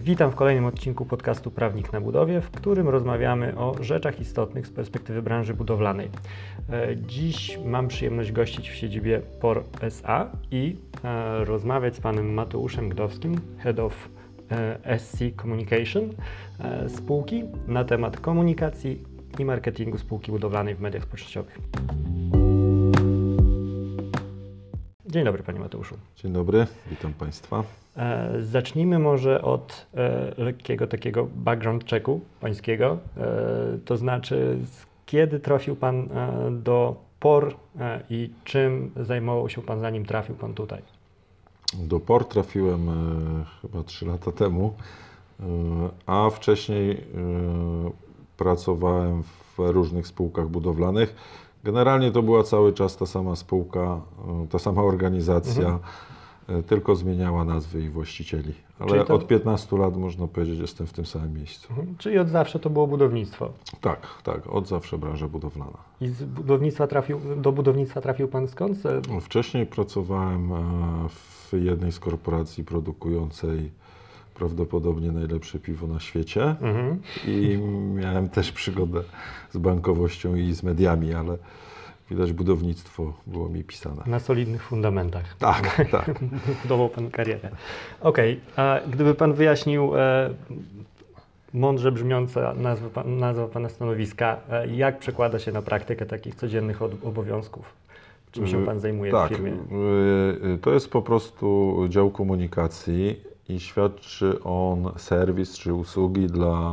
Witam w kolejnym odcinku podcastu Prawnik na budowie, w którym rozmawiamy o rzeczach istotnych z perspektywy branży budowlanej. Dziś mam przyjemność gościć w siedzibie POR SA i rozmawiać z panem Mateuszem Gdowskim, Head of SC Communication spółki na temat komunikacji i marketingu spółki budowlanej w mediach społecznościowych. Dzień dobry, panie Mateuszu. Dzień dobry, witam państwa. Zacznijmy może od lekkiego takiego background checku pańskiego, to znaczy kiedy trafił pan do POR i czym zajmował się pan, zanim trafił pan tutaj? Do POR trafiłem chyba 3 lata temu, a wcześniej pracowałem w różnych spółkach budowlanych. Generalnie to była cały czas ta sama spółka, ta sama organizacja, tylko zmieniała nazwy i właścicieli. Ale od 15 lat, można powiedzieć, jestem w tym samym miejscu. Czyli od zawsze to było budownictwo? Tak, od zawsze branża budowlana. I do budownictwa trafił pan skąd? Wcześniej pracowałem w jednej z korporacji produkującej prawdopodobnie najlepsze piwo na świecie i miałem też przygodę z bankowością i z mediami, ale widać budownictwo było mi pisane. Na solidnych fundamentach. Tak. Budował pan karierę. Okej, a gdyby pan wyjaśnił mądrze brzmiąca nazwa pana stanowiska, jak przekłada się na praktykę takich codziennych obowiązków? Czym się pan zajmuje w firmie? To jest po prostu dział komunikacji i świadczy on serwis czy usługi dla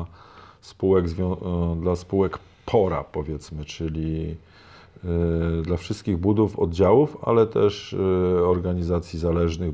spółek POR-a, powiedzmy, czyli dla wszystkich budów, oddziałów, ale też organizacji zależnych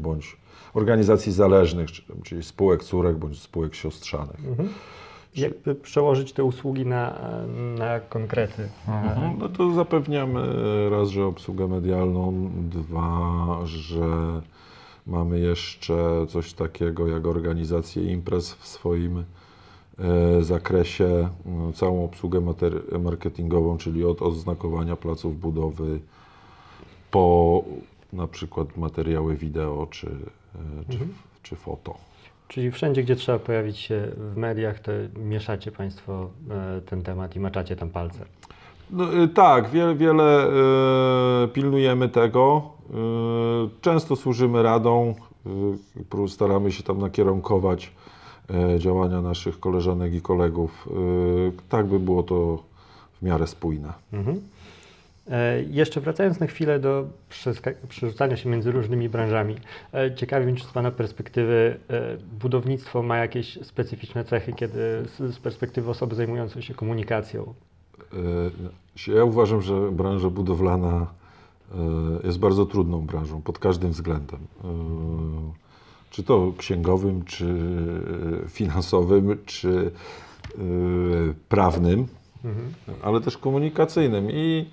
czyli spółek córek bądź spółek siostrzanych. Jakby przełożyć te usługi na konkrety? No to zapewniamy raz, że obsługę medialną, dwa, że mamy jeszcze coś takiego jak organizację imprez w swoim zakresie, całą obsługę marketingową, czyli od oznakowania placów budowy po na przykład materiały wideo czy foto. Czyli wszędzie, gdzie trzeba pojawić się w mediach, to mieszacie państwo ten temat i maczacie tam palce. No, tak, wiele pilnujemy tego. Często służymy radą, staramy się tam nakierunkować działania naszych koleżanek i kolegów, tak by było to w miarę spójne. Jeszcze wracając na chwilę do przerzucania się między różnymi branżami, ciekawi mnie, czy z pana perspektywy budownictwo ma jakieś specyficzne cechy, kiedy z perspektywy osoby zajmującej się komunikacją? Ja uważam, że branża budowlana jest bardzo trudną branżą pod każdym względem. Czy to księgowym, czy finansowym, czy prawnym, ale też komunikacyjnym. I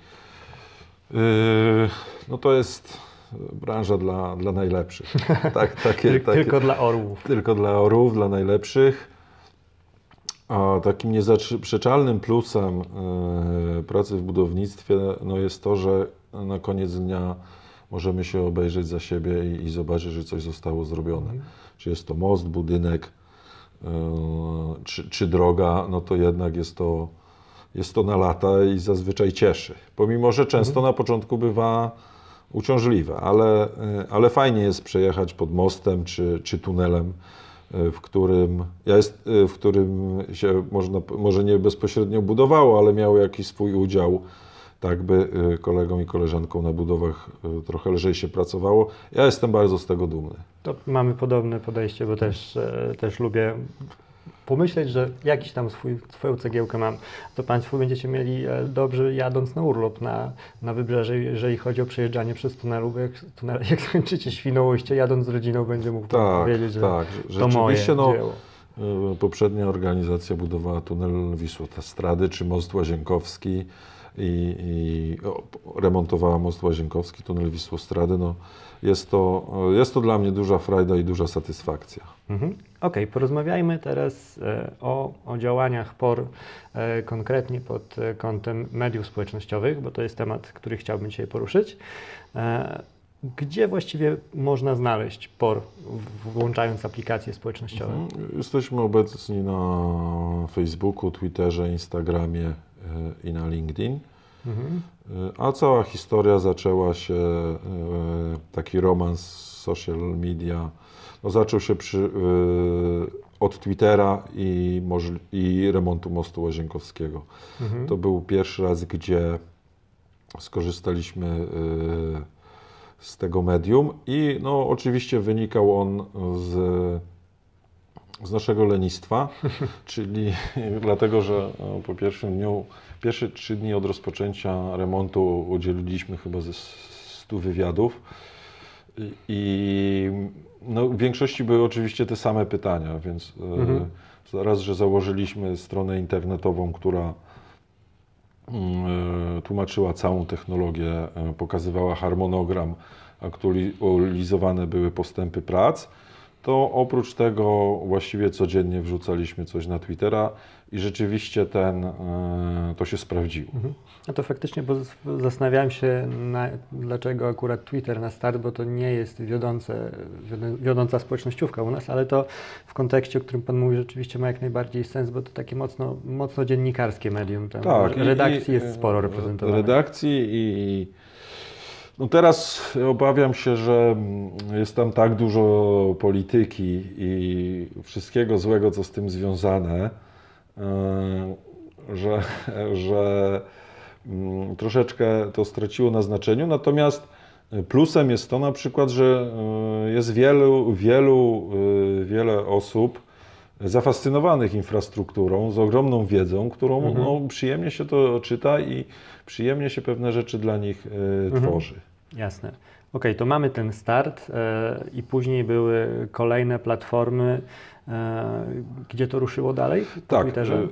no to jest branża dla najlepszych. Tylko dla orłów. Tylko dla orłów, dla najlepszych. A takim niezaprzeczalnym plusem pracy w budownictwie jest to, że na koniec dnia możemy się obejrzeć za siebie i zobaczyć, że coś zostało zrobione. Czy jest to most, budynek, czy droga, no to jednak jest to na lata i zazwyczaj cieszy. Pomimo że często na początku bywa uciążliwe, ale fajnie jest przejechać pod mostem czy tunelem, w którym się może nie bezpośrednio budowało, ale miało jakiś swój udział, tak by kolegom i koleżankom na budowach trochę lżej się pracowało. Ja jestem bardzo z tego dumny. To mamy podobne podejście, bo też lubię pomyśleć, że jakiś tam swoją cegiełkę mam. To państwo będziecie mieli dobrze jadąc na urlop na wybrzeże, jeżeli chodzi o przejeżdżanie przez tunelu, bo jak skończycie Świnoujście, jadąc z rodziną, będzie mógł powiedzieć, że to moje dzieło. Poprzednia organizacja budowała tunel Wisłostrady czy most Łazienkowski i remontowała most Łazienkowski, tunel Wisłostrady. No, jest to dla mnie duża frajda i duża satysfakcja. Okej, porozmawiajmy teraz o działaniach POR konkretnie pod kątem mediów społecznościowych, bo to jest temat, który chciałbym dzisiaj poruszyć. Gdzie właściwie można znaleźć POR, włączając aplikacje społecznościowe? Jesteśmy obecni na Facebooku, Twitterze, Instagramie i na LinkedIn. A cała historia zaczęła się, taki romans social media, no zaczął się od Twittera i remontu mostu Łazienkowskiego. To był pierwszy raz, gdzie skorzystaliśmy z tego medium i no, oczywiście wynikał on z naszego lenistwa, czyli dlatego, że po pierwszym dniu, pierwsze 3 dni od rozpoczęcia remontu udzieliliśmy chyba ze 100 wywiadów i no, w większości były oczywiście te same pytania, więc raz, że założyliśmy stronę internetową, która tłumaczyła całą technologię, pokazywała harmonogram, aktualizowane były postępy prac, to oprócz tego właściwie codziennie wrzucaliśmy coś na Twittera i rzeczywiście to się sprawdziło. No to faktycznie, bo zastanawiałem się, dlaczego akurat Twitter na start, bo to nie jest wiodąca społecznościówka u nas, ale to w kontekście, o którym Pan mówi, rzeczywiście ma jak najbardziej sens, bo to takie mocno dziennikarskie medium. Tam tak, redakcji jest sporo reprezentowanych. Redakcji no teraz obawiam się, że jest tam tak dużo polityki i wszystkiego złego, co z tym związane, że troszeczkę to straciło na znaczeniu. Natomiast plusem jest to na przykład, że jest wiele osób zafascynowanych infrastrukturą, z ogromną wiedzą, którą no, przyjemnie się to czyta i przyjemnie się pewne rzeczy dla nich tworzy. Jasne. Okej, to mamy ten start i później były kolejne platformy. Gdzie to ruszyło dalej? Tak. Twitterze?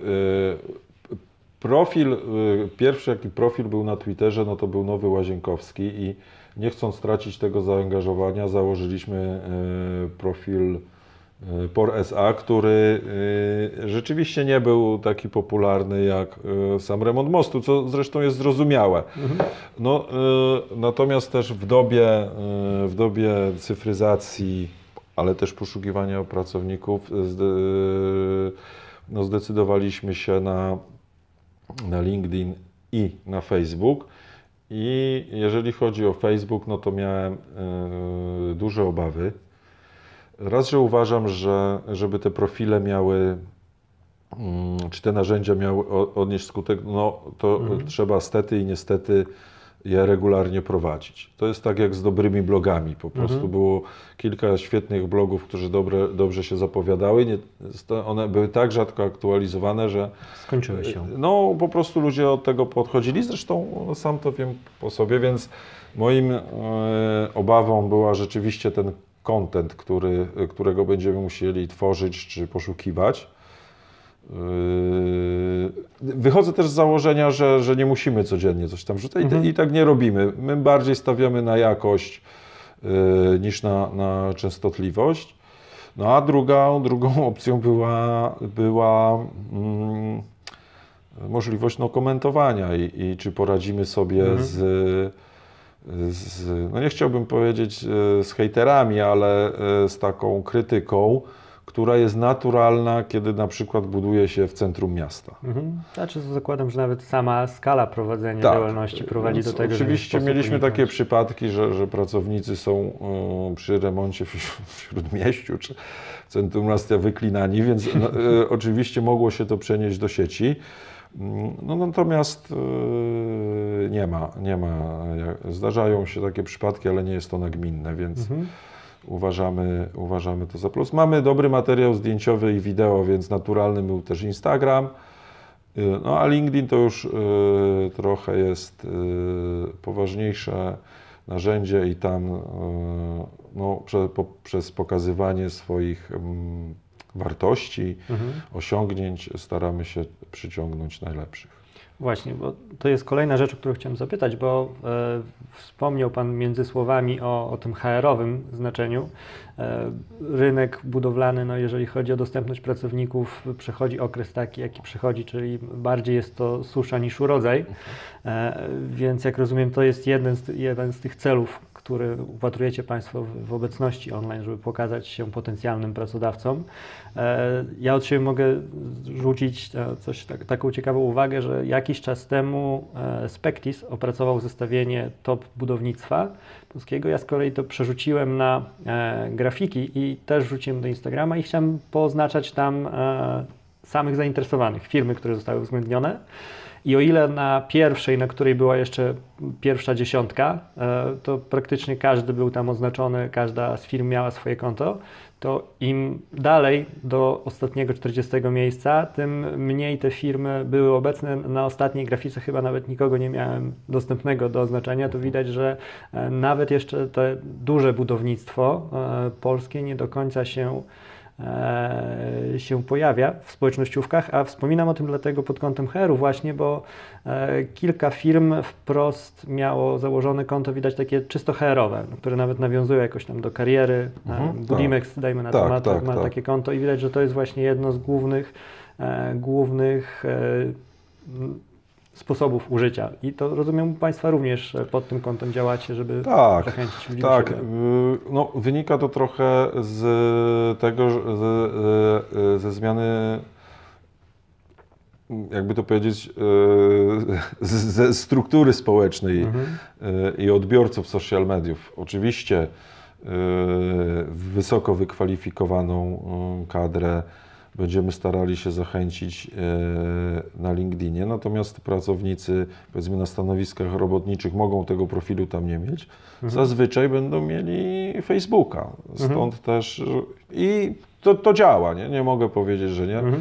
Pierwszy jaki profil był na Twitterze, no to był Nowy Łazienkowski i nie chcąc stracić tego zaangażowania, założyliśmy profil POR SA, który rzeczywiście nie był taki popularny jak sam remont mostu, co zresztą jest zrozumiałe. No, natomiast też w dobie cyfryzacji, ale też poszukiwania pracowników, no, zdecydowaliśmy się na LinkedIn i na Facebook. I jeżeli chodzi o Facebook, no to miałem duże obawy. Raz, że uważam, że żeby te profile miały, czy te narzędzia miały odnieść skutek, no to trzeba stety i niestety je regularnie prowadzić. To jest tak jak z dobrymi blogami. Po prostu było kilka świetnych blogów, które dobrze się zapowiadały. One były tak rzadko aktualizowane, że skończyły się. No po prostu ludzie od tego podchodzili. Zresztą sam to wiem po sobie, więc moim obawą była rzeczywiście ten content, którego będziemy musieli tworzyć czy poszukiwać. Wychodzę też z założenia, że nie musimy codziennie coś tam rzucać i tak nie robimy. My bardziej stawiamy na jakość niż na częstotliwość. No a drugą opcją była możliwość komentowania i czy poradzimy sobie no nie chciałbym powiedzieć z hejterami, ale z taką krytyką, która jest naturalna, kiedy na przykład buduje się w centrum miasta. Znaczy, zakładam, że nawet sama skala prowadzenia działalności prowadzi do tego, oczywiście mieliśmy takie przypadki, że pracownicy są przy remoncie w Śródmieściu czy w centrum miasta wyklinani, więc oczywiście mogło się to przenieść do sieci. No natomiast nie ma. Zdarzają się takie przypadki, ale nie jest to nagminne, więc uważamy to za plus. Mamy dobry materiał zdjęciowy i wideo, więc naturalny był też Instagram. No a LinkedIn to już trochę jest poważniejsze narzędzie i tam no, przez pokazywanie swoich wartości, osiągnięć staramy się przyciągnąć najlepszych. Właśnie, bo to jest kolejna rzecz, o którą chciałem zapytać, bo wspomniał Pan między słowami o tym HR-owym znaczeniu. Rynek budowlany, no jeżeli chodzi o dostępność pracowników, przechodzi okres taki, jaki przechodzi, czyli bardziej jest to susza niż urodzaj, więc jak rozumiem, to jest jeden z tych celów, który upatrujecie Państwo w obecności online, żeby pokazać się potencjalnym pracodawcom. Ja od siebie mogę rzucić taką ciekawą uwagę, że jakiś czas temu Spectis opracował zestawienie top budownictwa polskiego. Ja z kolei to przerzuciłem na grafiki i też wrzuciłem do Instagrama i chciałem pooznaczać tam samych zainteresowanych, firmy, które zostały uwzględnione. I o ile na pierwszej, na której była jeszcze pierwsza dziesiątka, to praktycznie każdy był tam oznaczony, każda z firm miała swoje konto, to im dalej do ostatniego 40 miejsca, tym mniej te firmy były obecne. Na ostatniej grafice chyba nawet nikogo nie miałem dostępnego do oznaczenia. To widać, że nawet jeszcze te duże budownictwo polskie nie do końca się pojawia w społecznościówkach, a wspominam o tym dlatego pod kątem HR-u właśnie, bo kilka firm wprost miało założone konto, widać takie czysto HR-owe, które nawet nawiązują jakoś tam do kariery. Budimex, dajmy na to, ma takie konto i widać, że to jest właśnie jedno z głównych sposobów użycia. I to rozumiem, Państwa również pod tym kątem działacie, żeby zachęcić ludzi do siebie. No, wynika to trochę z tego, ze zmiany, jakby to powiedzieć, ze struktury społecznej i odbiorców social mediów. Oczywiście wysoko wykwalifikowaną kadrę będziemy starali się zachęcić na LinkedInie, natomiast pracownicy, powiedzmy, na stanowiskach robotniczych mogą tego profilu tam nie mieć. Zazwyczaj będą mieli Facebooka, stąd też i to działa, nie mogę powiedzieć, że nie.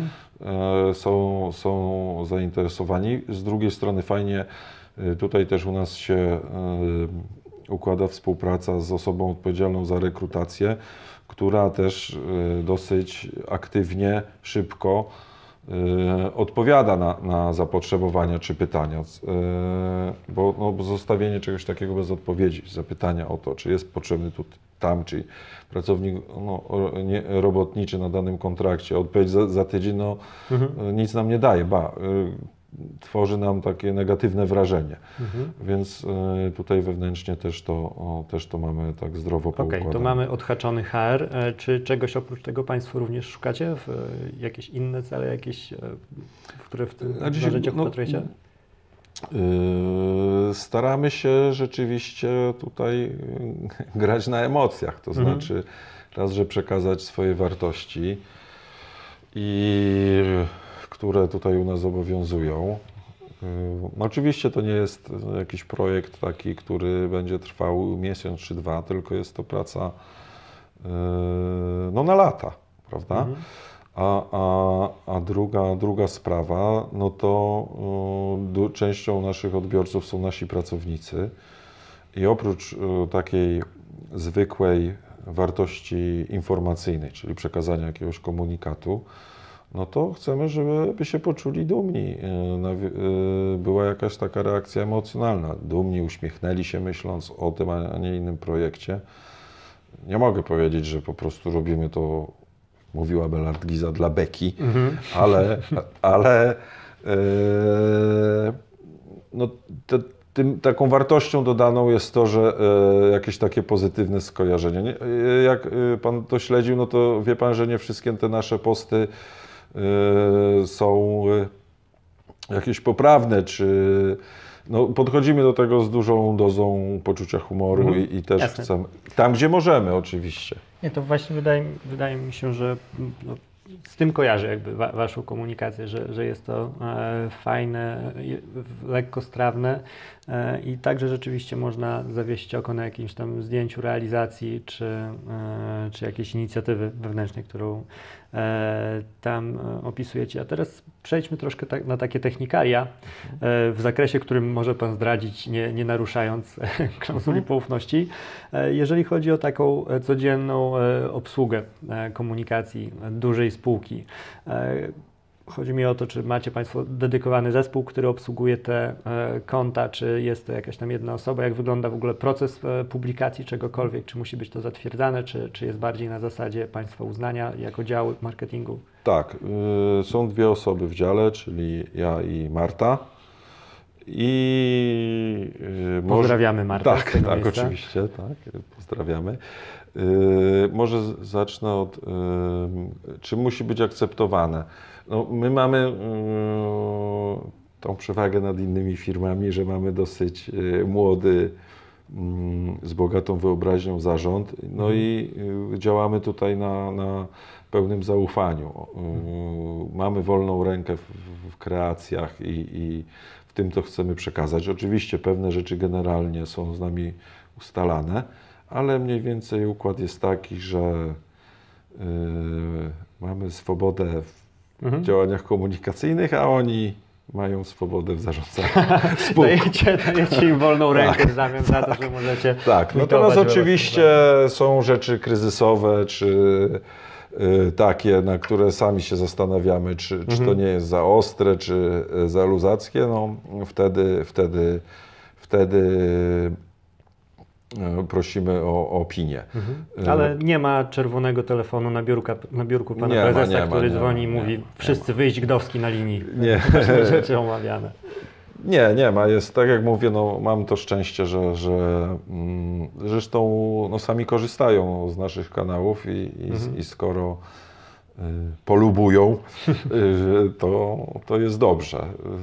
Są zainteresowani. Z drugiej strony fajnie, tutaj też u nas się układa współpraca z osobą odpowiedzialną za rekrutację, która też dosyć aktywnie, szybko odpowiada na zapotrzebowania czy pytania, bo zostawienie czegoś takiego bez odpowiedzi, zapytania o to, czy jest potrzebny tu, tam, czy pracownik robotniczy na danym kontrakcie, odpowiedź za tydzień, nic nam nie daje, tworzy nam takie negatywne wrażenie. Więc tutaj wewnętrznie też to mamy tak zdrowo poukładane. Okej, to mamy odhaczony HR. Czy czegoś oprócz tego Państwo również szukacie? Jakieś inne cele, które w tym narzędziach upatrujecie? Staramy się rzeczywiście tutaj grać na emocjach, to znaczy raz, że przekazać swoje wartości, które tutaj u nas obowiązują. Oczywiście to nie jest jakiś projekt taki, który będzie trwał miesiąc czy dwa, tylko jest to praca na lata, prawda? A druga sprawa, to częścią naszych odbiorców są nasi pracownicy i oprócz takiej zwykłej wartości informacyjnej, czyli przekazania jakiegoś komunikatu, to chcemy, żeby się poczuli dumni. Była jakaś taka reakcja emocjonalna. Dumni, uśmiechnęli się, myśląc o tym, a nie innym projekcie. Nie mogę powiedzieć, że po prostu robimy to, mówiła Belard Giza, dla beki, ale taką wartością dodaną jest to, że jakieś takie pozytywne skojarzenie. Jak Pan to śledził, to wie Pan, że nie wszystkie te nasze posty są jakieś poprawne, czy podchodzimy do tego z dużą dozą poczucia humoru i też chcemy, tam gdzie możemy oczywiście. Nie, to właśnie wydaje mi się, że z tym kojarzę jakby Waszą komunikację, że jest to fajne, lekko strawne i także rzeczywiście można zawiesić oko na jakimś tam zdjęciu realizacji czy jakiejś inicjatywy wewnętrznej, którą tam opisujecie. A teraz przejdźmy troszkę na takie technikalia w zakresie, którym może Pan zdradzić, nie naruszając klauzuli poufności. Jeżeli chodzi o taką codzienną obsługę komunikacji dużej spółki, chodzi mi o to, czy macie Państwo dedykowany zespół, który obsługuje te konta, czy jest to jakaś tam jedna osoba, jak wygląda w ogóle proces publikacji czegokolwiek, czy musi być to zatwierdzane, czy jest bardziej na zasadzie Państwa uznania jako dział marketingu? Tak, są dwie osoby w dziale, czyli ja i Marta Pozdrawiamy Martę z Tak, tego tak, miejsca. oczywiście, tak, pozdrawiamy. Może zacznę od, czy musi być akceptowane. No, my mamy tą przewagę nad innymi firmami, że mamy dosyć młody, z bogatą wyobraźnią zarząd, no i działamy tutaj na pełnym zaufaniu. Mamy wolną rękę w kreacjach i w tym to chcemy przekazać. Oczywiście pewne rzeczy generalnie są z nami ustalane, ale mniej więcej układ jest taki, że mamy swobodę w działaniach komunikacyjnych, a oni mają swobodę w zarządzaniu spółką. Dajecie im wolną rękę w zamian za to, że możecie Tak, natomiast oczywiście są rzeczy kryzysowe, czy takie, na które sami się zastanawiamy, czy to nie jest za ostre, czy za luzackie, no wtedy prosimy o opinię. Ale nie ma czerwonego telefonu na biurku pana prezesa, który dzwoni i mówi wszyscy wyjść Gdowski na linii. Nie. Rzeczy omawiane. Nie ma. Jest, tak jak mówię, no, mam to szczęście, że zresztą no, sami korzystają z naszych kanałów i skoro polubują, to jest dobrze.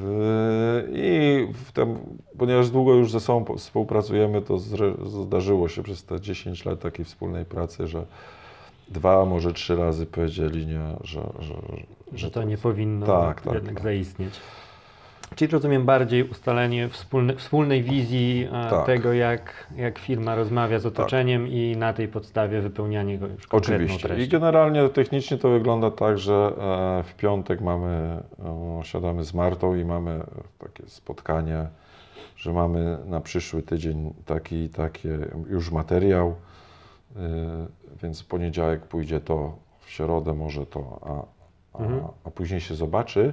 I ponieważ długo już ze sobą współpracujemy, to zdarzyło się przez te 10 lat takiej wspólnej pracy, że 2, może 3 razy powiedzieli nie, że to nie powinno jednak zaistnieć. Czyli rozumiem bardziej ustalenie wspólnej wizji tego, jak firma rozmawia z otoczeniem i na tej podstawie wypełnianie go już konkretną Oczywiście. treścią. I generalnie technicznie to wygląda tak, że w piątek siadamy z Martą i mamy takie spotkanie, że mamy na przyszły tydzień taki już materiał, więc w poniedziałek pójdzie to, w środę może to, a później się zobaczy.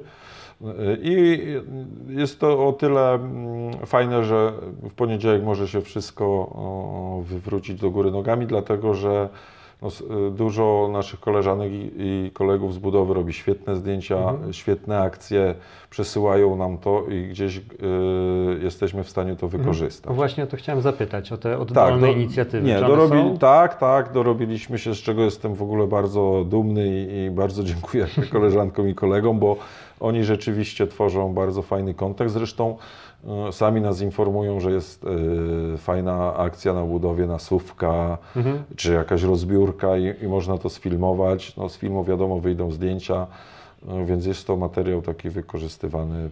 I jest to o tyle fajne, że w poniedziałek może się wszystko wywrócić do góry nogami, dlatego że dużo naszych koleżanek i kolegów z budowy robi świetne zdjęcia, świetne akcje, przesyłają nam to i gdzieś jesteśmy w stanie to wykorzystać. No właśnie o to chciałem zapytać, o te oddolne inicjatywy. Nie, dorobiliśmy się, z czego jestem w ogóle bardzo dumny i bardzo dziękuję koleżankom i kolegom, bo oni rzeczywiście tworzą bardzo fajny kontekst. Zresztą sami nas informują, że jest fajna akcja na budowie, nasówka, czy jakaś rozbiórka i można to sfilmować. No, z filmu wiadomo wyjdą zdjęcia, więc jest to materiał taki wykorzystywany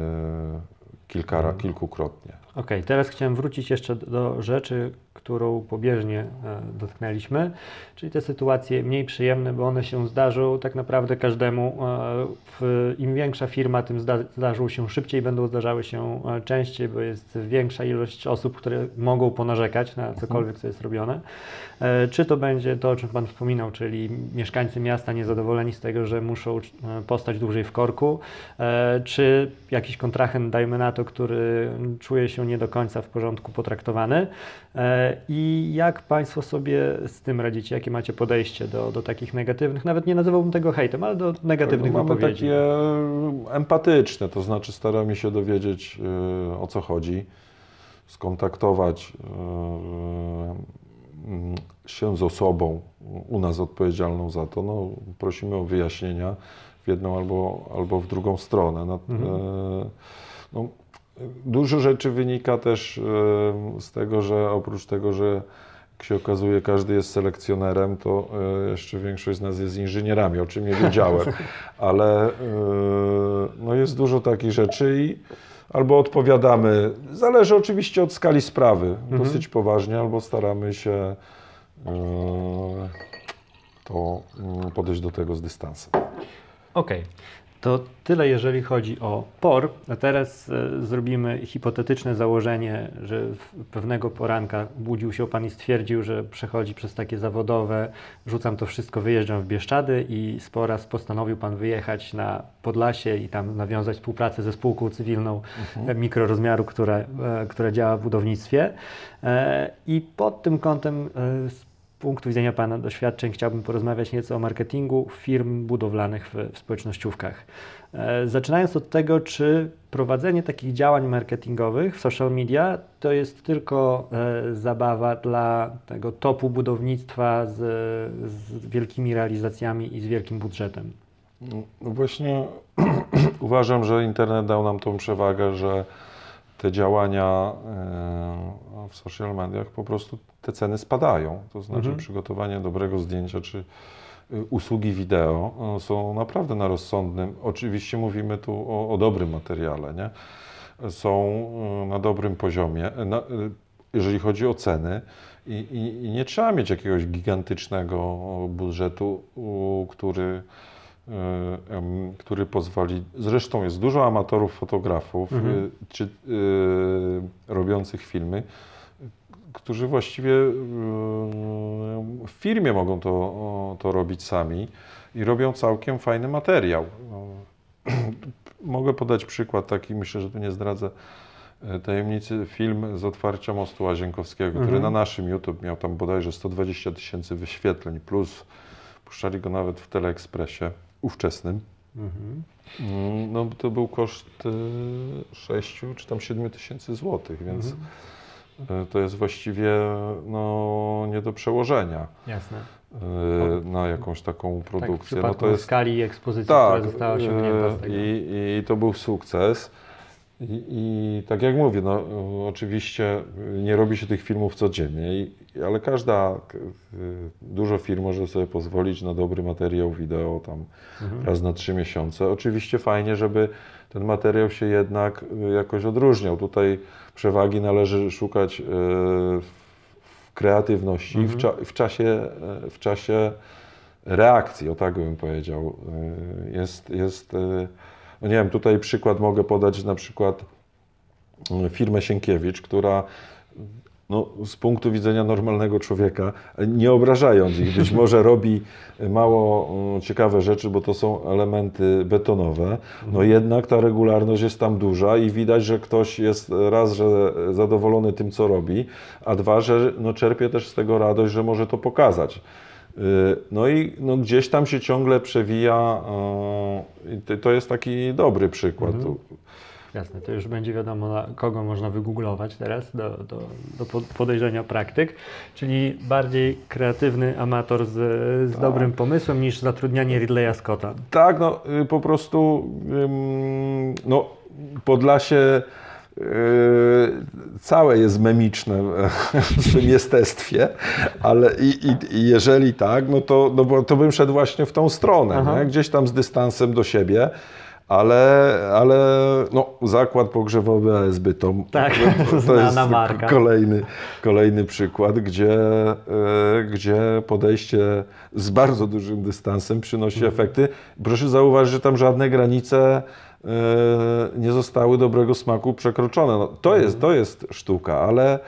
kilkukrotnie. Okej, teraz chciałem wrócić jeszcze do rzeczy, którą pobieżnie dotknęliśmy, czyli te sytuacje mniej przyjemne, bo one się zdarzą tak naprawdę każdemu. Im większa firma, tym zdarzą się szybciej, będą zdarzały się częściej, bo jest większa ilość osób, które mogą ponarzekać na cokolwiek, co jest robione. Czy to będzie to, o czym Pan wspominał, czyli mieszkańcy miasta niezadowoleni z tego, że muszą postać dłużej w korku, czy jakiś kontrahent, dajmy na to, który czuje się nie do końca w porządku potraktowany. I jak Państwo sobie z tym radzicie? Jakie macie podejście do takich negatywnych, nawet nie nazywałbym tego hejtem, ale do negatywnych wypowiedzi? Mamy takie empatyczne, to znaczy staramy się dowiedzieć, o co chodzi, skontaktować się z osobą u nas odpowiedzialną za to. No, prosimy o wyjaśnienia w jedną albo w drugą stronę. Dużo rzeczy wynika też z tego, że oprócz tego, że jak się okazuje, każdy jest selekcjonerem, to jeszcze większość z nas jest inżynierami, o czym nie wiedziałem, ale no jest dużo takich rzeczy i albo odpowiadamy, zależy oczywiście od skali sprawy, dosyć poważnie, albo staramy się to podejść do tego z dystansem. Okej. To tyle, jeżeli chodzi o POR. A teraz zrobimy hipotetyczne założenie, że pewnego poranka budził się Pan i stwierdził, że przechodzi przez takie zawodowe, rzucam to wszystko, wyjeżdżam w Bieszczady i po raz postanowił Pan wyjechać na Podlasie i tam nawiązać współpracę ze spółką cywilną mikrorozmiaru, która działa w budownictwie. I pod tym kątem punktu widzenia Pana doświadczeń chciałbym porozmawiać nieco o marketingu firm budowlanych w społecznościówkach. Zaczynając od tego, czy prowadzenie takich działań marketingowych w social media to jest tylko zabawa dla tego topu budownictwa z wielkimi realizacjami i z wielkim budżetem? No właśnie uważam, że internet dał nam tą przewagę, że te działania w social mediach po prostu te ceny spadają. To znaczy przygotowanie dobrego zdjęcia czy usługi wideo są naprawdę na rozsądnym. Oczywiście mówimy tu o dobrym materiale, nie? Są na dobrym poziomie, jeżeli chodzi o ceny i nie trzeba mieć jakiegoś gigantycznego budżetu, który pozwoli. Zresztą jest dużo amatorów fotografów czy robiących filmy, którzy właściwie w firmie mogą to robić sami i robią całkiem fajny materiał. Mogę podać przykład taki, myślę, że tu nie zdradzę tajemnicy, film z otwarcia mostu Łazienkowskiego, który na naszym YouTube miał tam bodajże 120 000 wyświetleń, plus puszczali go nawet w Teleekspresie ówczesnym. No to był koszt 6 czy tam 7 tysięcy złotych, więc to jest właściwie nie do przełożenia. Jasne. Na jakąś taką produkcję. Tak, w przypadku to jest skali i ekspozycji, która została osiągnięta z tego. I to był sukces. I tak jak mówię, oczywiście nie robi się tych filmów codziennie, ale dużo firm może sobie pozwolić na dobry materiał wideo tam raz na 3 miesiące. Oczywiście fajnie, żeby ten materiał się jednak jakoś odróżniał. Tutaj przewagi należy szukać w kreatywności, w czasie reakcji, o tak bym powiedział. No nie wiem, tutaj przykład mogę podać, na przykład firmę Sienkiewicz, która z punktu widzenia normalnego człowieka, nie obrażając ich, być może robi mało ciekawe rzeczy, bo to są elementy betonowe, jednak ta regularność jest tam duża i widać, że ktoś jest raz, że zadowolony tym, co robi, a dwa, że czerpie też z tego radość, że może to pokazać. Gdzieś tam się ciągle przewija, to jest taki dobry przykład. Jasne, to już będzie wiadomo, na kogo można wygooglować teraz do podejrzenia praktyk, czyli bardziej kreatywny amator z dobrym pomysłem niż zatrudnianie Ridleya Scotta. Tak, po prostu Podlasie całe jest memiczne w swym jestestwie, ale jeżeli tak, bo to bym szedł właśnie w tą stronę, nie? Gdzieś tam z dystansem do siebie, ale zakład pogrzebowy AS Bytom, to jest marka. kolejny przykład, gdzie podejście z bardzo dużym dystansem przynosi efekty. Proszę zauważyć, że tam żadne granice nie zostały dobrego smaku przekroczone. To jest sztuka,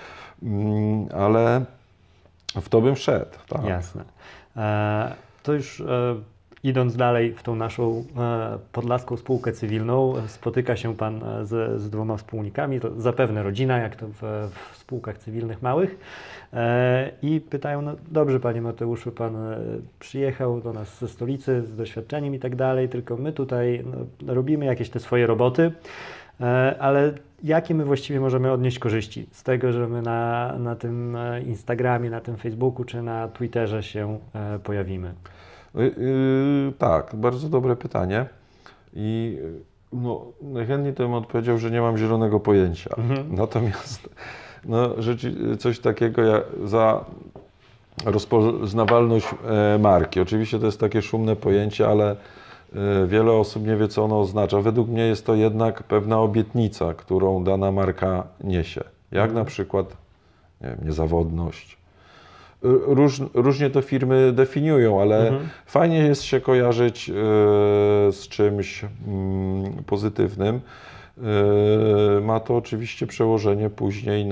ale w to bym szedł. Tak. Jasne. To już idąc dalej w tą naszą podlaską spółkę cywilną, spotyka się Pan z 2 wspólnikami, to zapewne rodzina, jak to w spółkach cywilnych małych, i pytają, dobrze Panie Mateuszu, Pan przyjechał do nas ze stolicy z doświadczeniem i tak dalej, tylko my tutaj robimy jakieś te swoje roboty, ale jakie my właściwie możemy odnieść korzyści z tego, że my na tym Instagramie, na tym Facebooku czy na Twitterze się pojawimy? Tak, bardzo dobre pytanie i najchętniej to bym odpowiedział, że nie mam zielonego pojęcia. Natomiast coś takiego jak za rozpoznawalność marki. Oczywiście to jest takie szumne pojęcie, ale wiele osób nie wie, co ono oznacza. Według mnie jest to jednak pewna obietnica, którą dana marka niesie. Jak na przykład niezawodność. Różnie to firmy definiują, ale fajnie jest się kojarzyć z czymś pozytywnym. Ma to oczywiście przełożenie później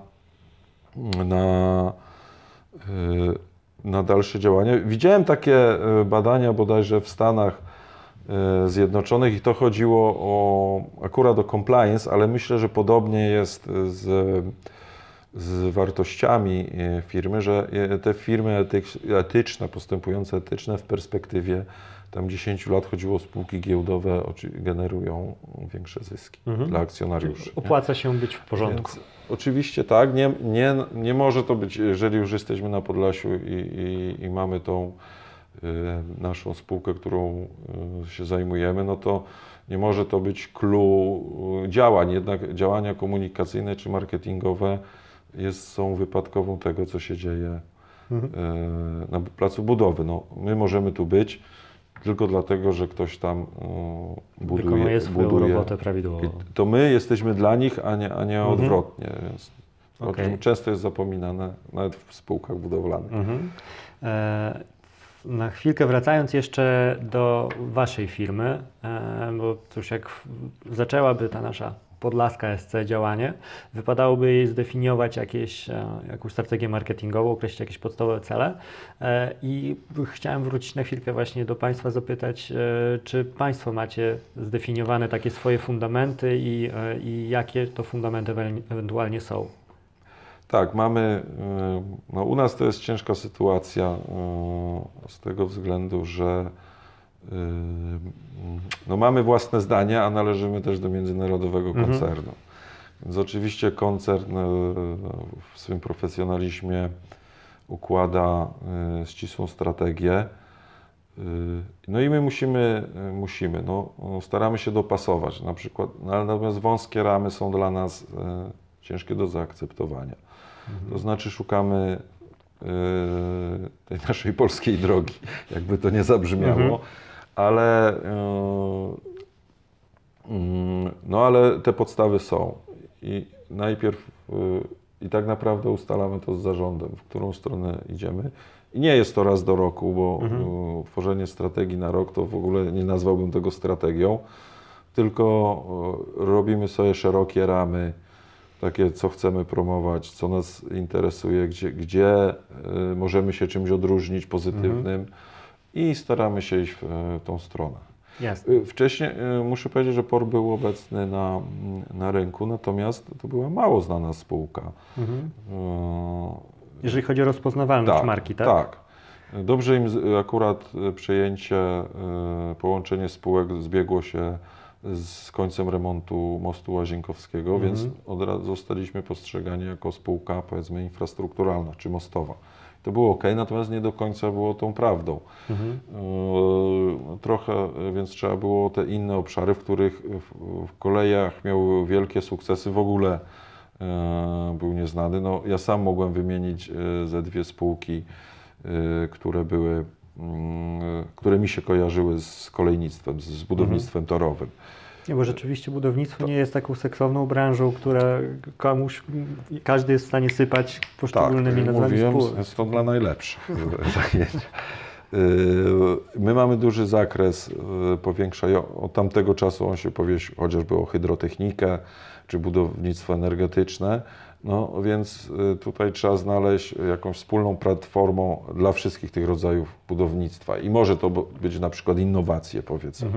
na dalsze działania. Widziałem takie badania bodajże w Stanach Zjednoczonych i to chodziło akurat o compliance, ale myślę, że podobnie jest z wartościami firmy, że te firmy etyczne, postępujące etyczne w perspektywie tam 10 lat, chodziło o spółki giełdowe, generują większe zyski dla akcjonariuszy. Opłaca się być w porządku. Więc oczywiście tak, nie może to być, jeżeli już jesteśmy na Podlasiu i mamy tą naszą spółkę, którą się zajmujemy, no to nie może to być clue działań, jednak działania komunikacyjne czy marketingowe są wypadkową tego, co się dzieje na placu budowy. No, my możemy tu być tylko dlatego, że ktoś tam wykonuje swoją robotę prawidłowo. To my jesteśmy dla nich, a nie odwrotnie. Więc o czym często jest zapominane, nawet w spółkach budowlanych. Na chwilkę wracając jeszcze do Waszej firmy, bo cóż, jak zaczęłaby ta nasza Podlaska SC działanie, wypadałoby jej zdefiniować jakąś strategię marketingową, określić jakieś podstawowe cele i chciałem wrócić na chwilkę właśnie do Państwa, zapytać, czy Państwo macie zdefiniowane takie swoje fundamenty i jakie to fundamenty ewentualnie są? Tak, mamy, no u nas to jest ciężka sytuacja z tego względu, że no mamy własne zdanie, a należymy też do międzynarodowego koncernu. Więc oczywiście koncern w swym profesjonalizmie układa ścisłą strategię. No i my staramy się dopasować. Na przykład, natomiast wąskie ramy są dla nas ciężkie do zaakceptowania. To znaczy szukamy tej naszej polskiej drogi, jakby to nie zabrzmiało, ale te podstawy są. I najpierw tak naprawdę ustalamy to z zarządem, w którą stronę idziemy. I nie jest to raz do roku, bo tworzenie strategii na rok to w ogóle nie nazwałbym tego strategią, tylko robimy sobie szerokie ramy, takie, co chcemy promować, co nas interesuje, gdzie możemy się czymś odróżnić pozytywnym i staramy się iść w tą stronę. Jasne. Wcześniej muszę powiedzieć, że POR był obecny na rynku, natomiast to była mało znana spółka. Jeżeli chodzi o rozpoznawalność marki, tak? Tak. Dobrze im akurat przejęcie, połączenie spółek zbiegło się z końcem remontu mostu Łazienkowskiego, więc od razu zostaliśmy postrzegani jako spółka, powiedzmy, infrastrukturalna czy mostowa. To było ok, natomiast nie do końca było tą prawdą. Trochę, więc trzeba było te inne obszary, w których w kolejach miały wielkie sukcesy, w ogóle był nieznany. No, ja sam mogłem wymienić ze dwie spółki, które mi się kojarzyły z kolejnictwem, z budownictwem torowym. Nie, bo rzeczywiście budownictwo nie jest taką seksowną branżą, która każdy jest w stanie sypać poszczególnymi nazwami spółek. Jest to dla najlepszych zajęć. My mamy duży zakres powiększający, od tamtego czasu on się powiesił chociażby o hydrotechnikę czy budownictwo energetyczne, no więc tutaj trzeba znaleźć jakąś wspólną platformę dla wszystkich tych rodzajów budownictwa i może to być na przykład innowacje, powiedzmy.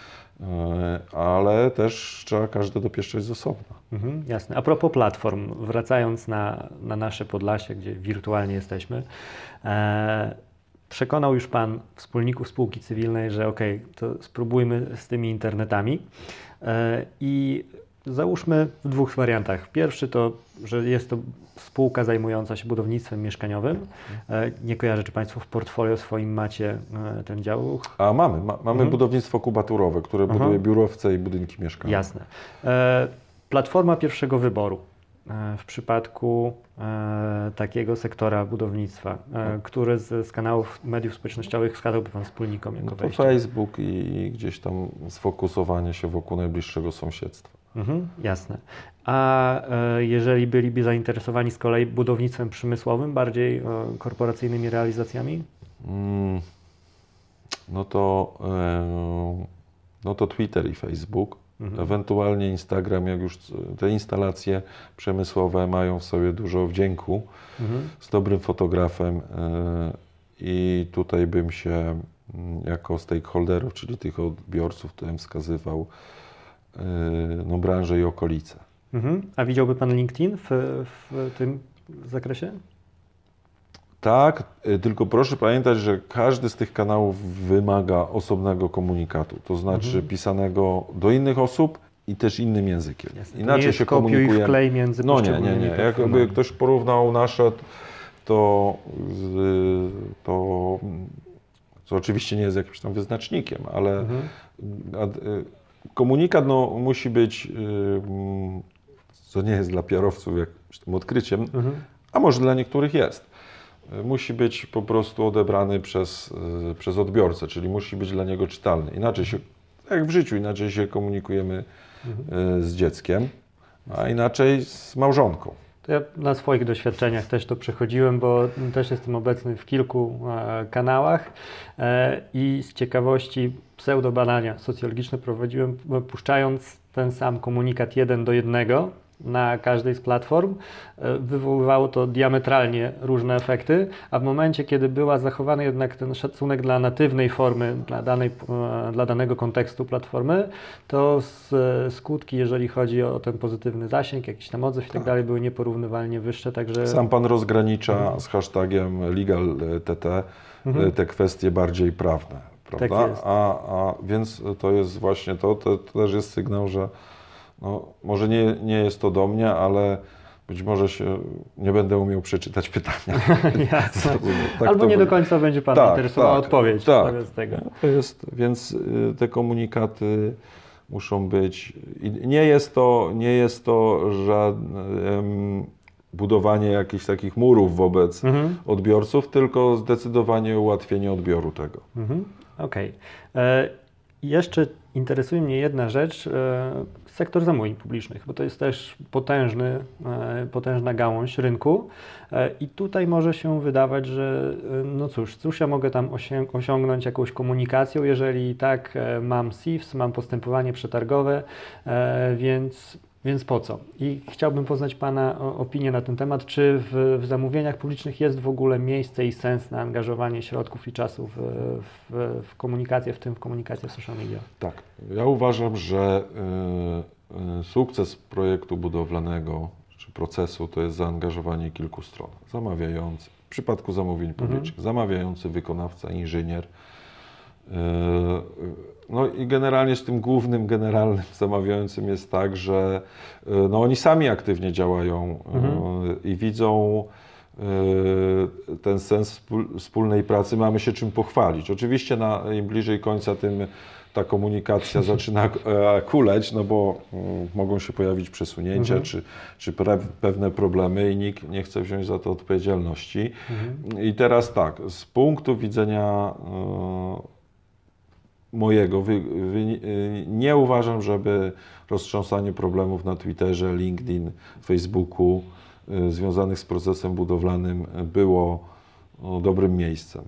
Ale też trzeba każde dopieszczać z osobna. Jasne. A propos platform, wracając na nasze Podlasie, gdzie wirtualnie jesteśmy, przekonał już Pan wspólników spółki cywilnej, że to spróbujmy z tymi internetami i załóżmy w dwóch wariantach. Pierwszy to, że jest to spółka zajmująca się budownictwem mieszkaniowym. Nie kojarzę, czy Państwo w portfolio swoim macie ten dział? A mamy budownictwo kubaturowe, które buduje biurowce i budynki mieszkalne. Jasne. Platforma pierwszego wyboru w przypadku takiego sektora budownictwa, który z kanałów mediów społecznościowych wskazałby Pan wspólnikom jako to wejście? Facebook i gdzieś tam sfokusowanie się wokół najbliższego sąsiedztwa. Jasne. A jeżeli byliby zainteresowani z kolei budownictwem przemysłowym, bardziej korporacyjnymi realizacjami? No to Twitter i Facebook, ewentualnie Instagram, jak już te instalacje przemysłowe mają w sobie dużo wdzięku, z dobrym fotografem i tutaj bym się jako stakeholderów, czyli tych odbiorców, to bym wskazywał branżę i okolice. A widziałby Pan LinkedIn w tym zakresie? Tak, tylko proszę pamiętać, że każdy z tych kanałów wymaga osobnego komunikatu, to znaczy pisanego do innych osób i też innym językiem. Jasne, Inaczej nie jest się kopiuj i komunikujemy. wklej między No nie. poszczególnymi Jakby platformami. ktoś porównał nasze, to co oczywiście nie jest jakimś tam wyznacznikiem, ale komunikat musi być, co nie jest dla PR-owców jakimś tam odkryciem, a może dla niektórych jest. Musi być po prostu odebrany przez odbiorcę, czyli musi być dla niego czytalny. Inaczej się, jak w życiu, inaczej się komunikujemy z dzieckiem, a inaczej z małżonką. To ja na swoich doświadczeniach też to przechodziłem, bo też jestem obecny w kilku kanałach i z ciekawości pseudobadania socjologiczne prowadziłem, puszczając ten sam komunikat 1 do 1 na każdej z platform. Wywoływało to diametralnie różne efekty, a w momencie, kiedy była zachowany jednak ten szacunek dla natywnej formy, dla danego kontekstu platformy, to skutki, jeżeli chodzi o ten pozytywny zasięg, jakiś tam odzew i tak dalej, były nieporównywalnie wyższe, także... Sam Pan rozgranicza z hashtagiem LegalTT te kwestie bardziej prawne, prawda? Tak jest. Więc to jest właśnie to też jest sygnał, że no, może nie jest to do mnie, ale być może nie będę umiał przeczytać pytania. Jasne. Tak Albo nie do końca będzie Pana interesowała odpowiedź wobec tego. To jest, więc te komunikaty muszą być. Nie jest to żadne budowanie jakichś takich murów wobec odbiorców, tylko zdecydowanie ułatwienie odbioru tego. Okej. Jeszcze interesuje mnie jedna rzecz, sektor zamówień publicznych, bo to jest też potężna gałąź rynku i tutaj może się wydawać, że no cóż ja mogę tam osiągnąć jakąś komunikacją, jeżeli tak mam CIFS, mam postępowanie przetargowe, więc po co? I chciałbym poznać Pana opinię na ten temat, czy w zamówieniach publicznych jest w ogóle miejsce i sens na angażowanie środków i czasu w komunikację, w tym w komunikację w social media? Tak, ja uważam, że sukces projektu budowlanego czy procesu to jest zaangażowanie kilku stron. Zamawiający, w przypadku zamówień publicznych, zamawiający, wykonawca, inżynier. No i generalnie z tym głównym, generalnym zamawiającym jest tak, że no oni sami aktywnie działają i widzą ten sens wspólnej pracy, mamy się czym pochwalić. Oczywiście im bliżej końca, tym ta komunikacja zaczyna kuleć, no bo mogą się pojawić przesunięcia czy pewne problemy i nikt nie chce wziąć za to odpowiedzialności. I teraz tak, z punktu widzenia mojego, nie uważam, żeby roztrząsanie problemów na Twitterze, LinkedIn, Facebooku związanych z procesem budowlanym było dobrym miejscem.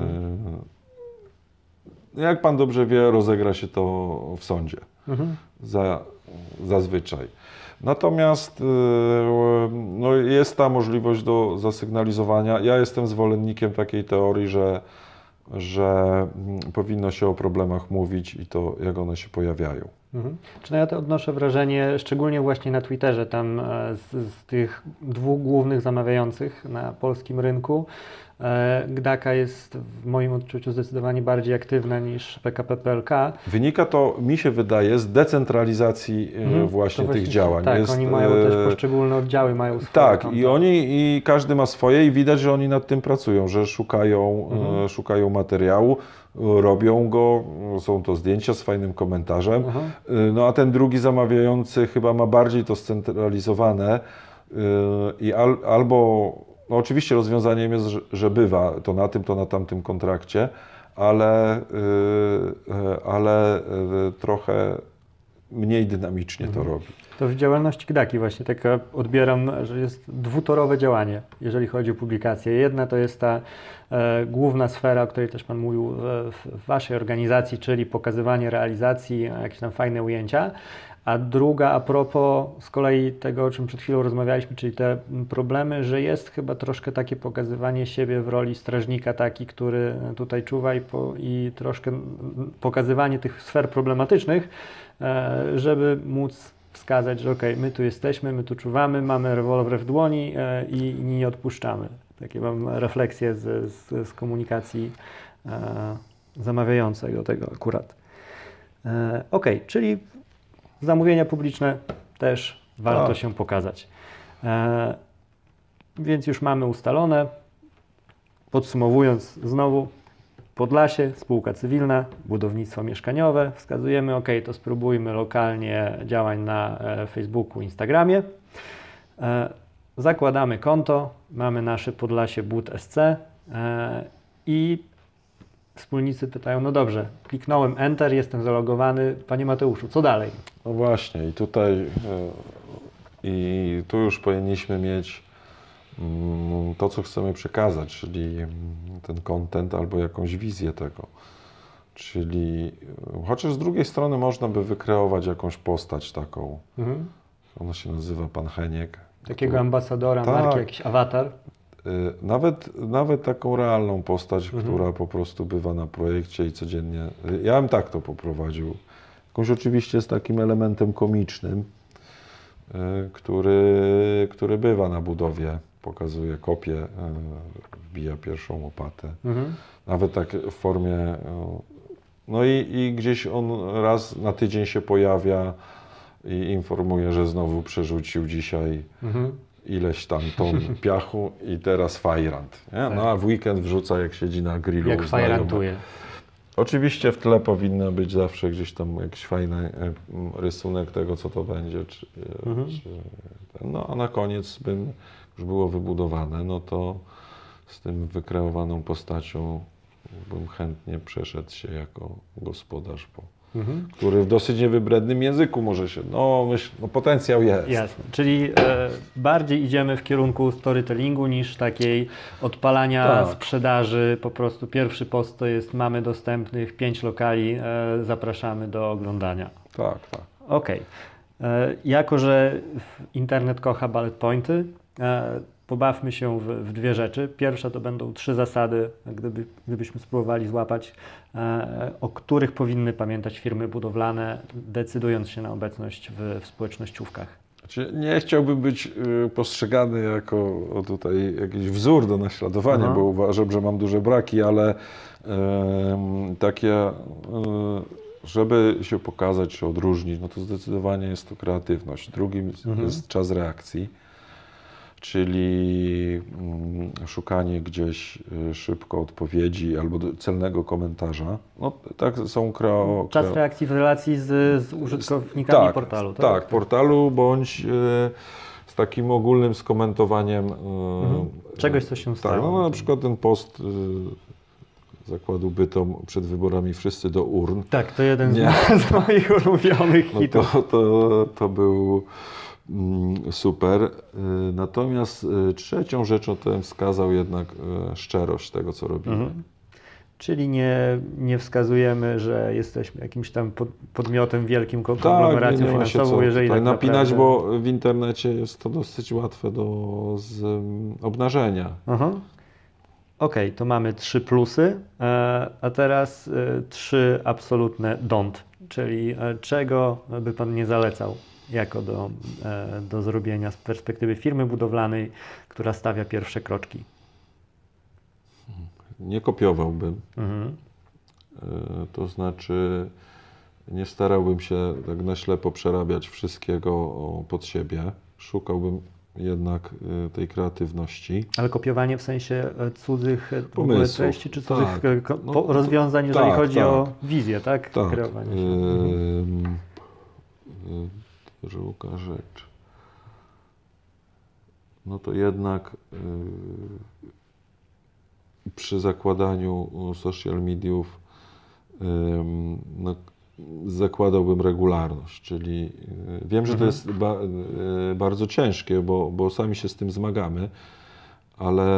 Jak Pan dobrze wie, rozegra się to w sądzie zazwyczaj. Natomiast no, jest ta możliwość do zasygnalizowania. Ja jestem zwolennikiem takiej teorii, że powinno się o problemach mówić i to, jak one się pojawiają. Czy ja to odnoszę wrażenie, szczególnie właśnie na Twitterze, tam z tych dwóch głównych zamawiających na polskim rynku, Gdaka jest w moim odczuciu zdecydowanie bardziej aktywna niż PKP PLK. Wynika to, mi się wydaje, z decentralizacji właśnie tych działań. Tak, oni mają też poszczególne oddziały, mają swoje. Tak, i każdy ma swoje i widać, że oni nad tym pracują, że szukają materiału, robią go, są to zdjęcia z fajnym komentarzem, no a ten drugi zamawiający chyba ma bardziej to scentralizowane i albo, no oczywiście rozwiązaniem jest, że bywa to na tym, to na tamtym kontrakcie, ale trochę mniej dynamicznie to robi. To w działalności Gdaki właśnie tak odbieram, że jest dwutorowe działanie, jeżeli chodzi o publikacje. Jedna to jest ta główna sfera, o której też Pan mówił w Waszej organizacji, czyli pokazywanie realizacji, jakieś tam fajne ujęcia. A druga a propos z kolei tego, o czym przed chwilą rozmawialiśmy, czyli te problemy, że jest chyba troszkę takie pokazywanie siebie w roli strażnika taki, który tutaj czuwa i troszkę pokazywanie tych sfer problematycznych, żeby móc wskazać, że okej, my tu jesteśmy, my tu czuwamy, mamy rewolwer w dłoni i nie odpuszczamy. Takie mam refleksje z komunikacji zamawiającego tego akurat. Okej, czyli zamówienia publiczne też warto się pokazać. Więc już mamy ustalone. Podsumowując znowu, Podlasie, spółka cywilna, budownictwo mieszkaniowe. Wskazujemy, ok, to spróbujmy lokalnie działań na Facebooku, Instagramie. Zakładamy konto, mamy nasze Podlasie Bud SC i wspólnicy pytają, no dobrze, kliknąłem Enter, jestem zalogowany. Panie Mateuszu, co dalej? No właśnie i tu już powinniśmy mieć to, co chcemy przekazać, czyli ten content albo jakąś wizję tego. Czyli chociaż z drugiej strony można by wykreować jakąś postać taką. Ona się nazywa Pan Heniek. Takiego ambasadora marki, jakiś awatar. Nawet taką realną postać, która po prostu bywa na projekcie i codziennie. Ja bym tak to poprowadził. Jakąś oczywiście z takim elementem komicznym, który bywa na budowie. Pokazuje kopię, wbija pierwszą łopatę. Nawet tak w formie. No i gdzieś on raz na tydzień się pojawia i informuje, że znowu przerzucił dzisiaj ileś tam ton piachu i teraz fajrant. No a w weekend wrzuca, jak siedzi na grillu. Jak fajrantuje. Oczywiście w tle powinna być zawsze gdzieś tam jakiś fajny rysunek tego, co to będzie. No a na koniec już było wybudowane, no to z tym wykreowaną postacią bym chętnie przeszedł się jako gospodarz, który w dosyć niewybrednym języku może się, potencjał jest. Jasne, czyli bardziej idziemy w kierunku storytellingu niż takiej odpalania sprzedaży. Po prostu pierwszy post to jest, mamy dostępnych 5 lokali, zapraszamy do oglądania. Tak. Okej. Jako że internet kocha bullet pointy, pobawmy się w dwie rzeczy. Pierwsza to będą 3 zasady, gdybyśmy spróbowali złapać, o których powinny pamiętać firmy budowlane, decydując się na obecność w społecznościówkach. Nie chciałbym być postrzegany jako tutaj jakiś wzór do naśladowania, bo uważam, że mam duże braki, ale takie, żeby się pokazać, czy odróżnić, no to zdecydowanie jest to kreatywność. Drugim jest czas reakcji, czyli szukanie gdzieś szybko odpowiedzi albo celnego komentarza. No, tak są Czas reakcji w relacji z użytkownikami portalu. Tak, portalu bądź z takim ogólnym skomentowaniem czegoś, co się stało. Tak, no na przykład ten post zakładu Bytom przed wyborami wszyscy do urn. Tak, to jeden z moich ulubionych hitów. To był super. Natomiast trzecią rzeczą to bym wskazał jednak szczerość tego, co robimy. Czyli nie wskazujemy, że jesteśmy jakimś tam podmiotem wielkim, konglomeracją finansową, jeżeli tak napinać, bo w internecie jest to dosyć łatwe do obnażenia. Okej, to mamy 3 plusy, a teraz 3 absolutne don't, czyli czego by Pan nie zalecał jako do zrobienia z perspektywy firmy budowlanej, która stawia pierwsze kroczki? Nie kopiowałbym, to znaczy nie starałbym się tak na ślepo przerabiać wszystkiego pod siebie, szukałbym jednak tej kreatywności. Ale kopiowanie w sensie cudzych treści, czy cudzych rozwiązań, jeżeli jeżeli chodzi o wizję, tak? Kreowanie druga rzecz. No to jednak przy zakładaniu social mediów zakładałbym regularność, czyli wiem, że to jest bardzo ciężkie, bo sami się z tym zmagamy, ale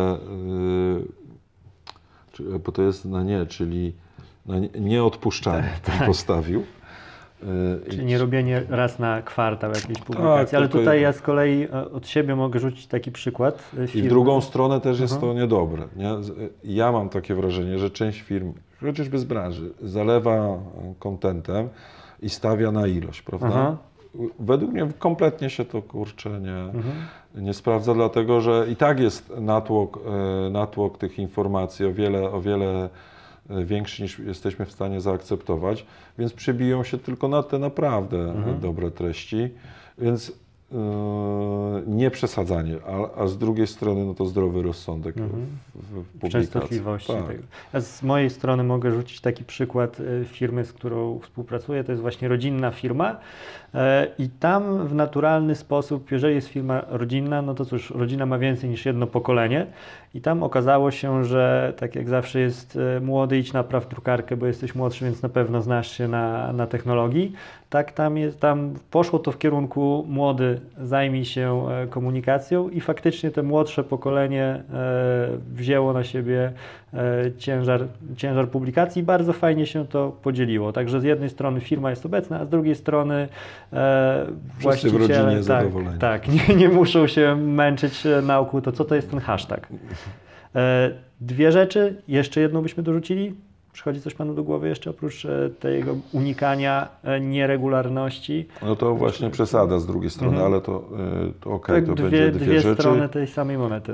bo to jest na nie, czyli na nieodpuszczanie postawił. Czyli nie robienie raz na kwartał jakiejś publikacji, ale tutaj ja z kolei od siebie mogę rzucić taki przykład firmy. I w drugą stronę też jest to niedobre. Nie? Ja mam takie wrażenie, że część firm, chociażby z branży, zalewa contentem i stawia na ilość, prawda? według mnie kompletnie się to kurczę nie sprawdza, dlatego że i tak jest natłok tych informacji o wiele większy niż jesteśmy w stanie zaakceptować, więc przebiją się tylko na te naprawdę dobre treści, więc nie przesadzanie, a z drugiej strony no to zdrowy rozsądek w publikacji. Częstotliwości Tak. tego. Ja z mojej strony mogę rzucić taki przykład firmy, z którą współpracuję. To jest właśnie rodzinna firma i tam w naturalny sposób, jeżeli jest firma rodzinna, no to cóż, rodzina ma więcej niż jedno pokolenie i tam okazało się, że tak jak zawsze jest młody, idź napraw drukarkę, bo jesteś młodszy, więc na pewno znasz się na technologii. Tak, tam poszło to w kierunku młody, zajmij się komunikacją i faktycznie te młodsze pokolenie wzięło na siebie ciężar publikacji i bardzo fajnie się to podzieliło. Także z jednej strony firma jest obecna, a z drugiej strony Wszyscy w rodzinie zadowoleni. Tak, nie muszą się męczyć nauką, to co to jest ten hashtag. Dwie rzeczy, jeszcze jedną byśmy dorzucili. Przychodzi coś Panu do głowy jeszcze oprócz tego unikania nieregularności? No to właśnie przesada z drugiej strony, ale to okej, to dwie, będzie dwie rzeczy. strony tej samej monety.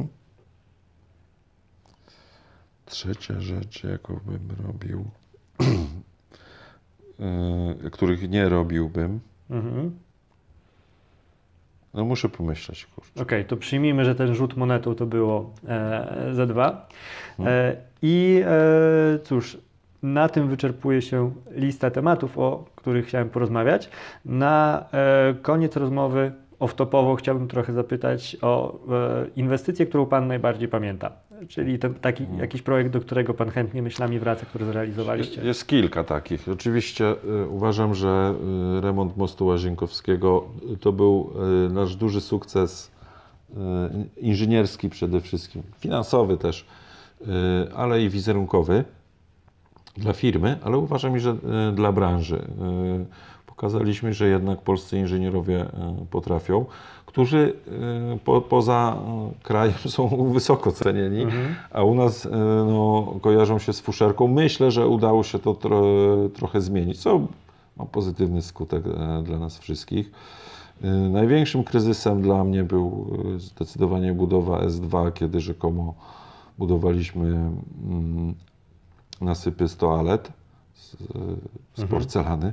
Trzecia rzecz, jaką bym robił, których nie robiłbym, no muszę pomyśleć, kurczę. Okej, to przyjmijmy, że ten rzut monetą to było Z2. Cóż, na tym wyczerpuje się lista tematów, o których chciałem porozmawiać. Na koniec rozmowy off-topowo chciałbym trochę zapytać o inwestycję, którą Pan najbardziej pamięta. Czyli taki jakiś projekt, do którego Pan chętnie myślami wraca, który zrealizowaliście. Jest kilka takich. Oczywiście uważam, że remont mostu Łazienkowskiego to był nasz duży sukces inżynierski przede wszystkim, finansowy też, ale i wizerunkowy dla firmy, ale uważam, że dla branży. Pokazaliśmy, że jednak polscy inżynierowie potrafią, którzy poza krajem są wysoko cenieni, a u nas kojarzą się z fuszerką. Myślę, że udało się to trochę zmienić, co ma pozytywny skutek dla nas wszystkich. Największym kryzysem dla mnie był zdecydowanie budowa S2, kiedy rzekomo budowaliśmy nasypy z toalet, z porcelany.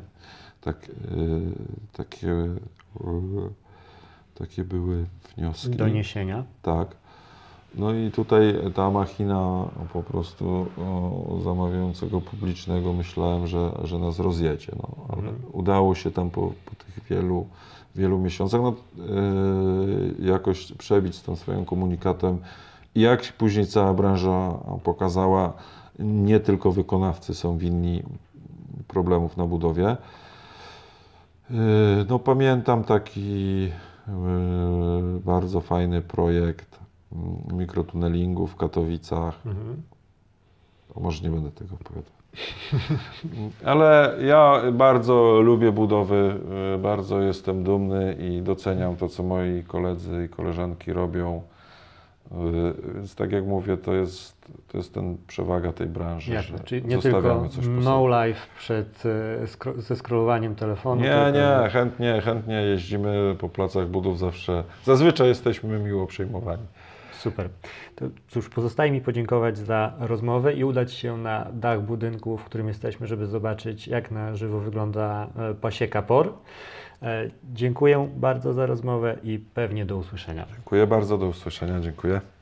Takie były wnioski. Doniesienia. Tak. No i tutaj ta machina po prostu zamawiającego publicznego myślałem, że nas rozjedzie. No, ale udało się tam po tych wielu miesiącach jakoś przebić z tym swoim komunikatem. I jak później cała branża pokazała, nie tylko wykonawcy są winni problemów na budowie. No pamiętam taki bardzo fajny projekt mikrotunelingu w Katowicach. Może nie będę tego opowiadał. Ale ja bardzo lubię budowy, bardzo jestem dumny i doceniam to, co moi koledzy i koleżanki robią. Więc tak jak mówię, to jest ten przewaga tej branży. Jasne, że czyli nie zostawiamy tylko coś po no sobie. life ze scrollowaniem telefonu. Nie, chętnie jeździmy po placach budów zawsze. Zazwyczaj jesteśmy miło przyjmowani. Super. To cóż, pozostaje mi podziękować za rozmowę i udać się na dach budynku, w którym jesteśmy, żeby zobaczyć, jak na żywo wygląda pasieka POR. Dziękuję bardzo za rozmowę i pewnie do usłyszenia. Dziękuję bardzo, do usłyszenia, dziękuję.